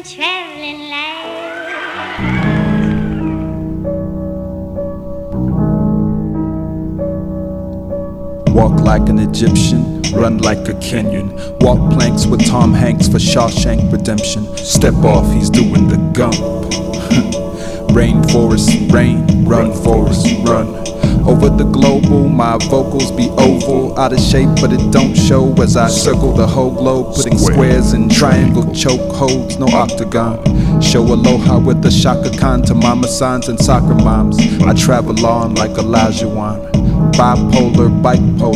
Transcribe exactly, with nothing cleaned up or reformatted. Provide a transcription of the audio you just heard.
traveling light. Walk like an Egyptian, run like a Kenyan. Walk planks with Tom Hanks for Shawshank Redemption. Step off, he's doing the gump. Rainforest, rain, run forest, run. Over the global, my vocals be oval, out of shape, but it don't show as I circle the whole globe, putting squares in triangle choke holds, no octagon. Show aloha with the Shaka Khan to mama signs and soccer moms. I travel on like Elijah Wan, bipolar, bipolar.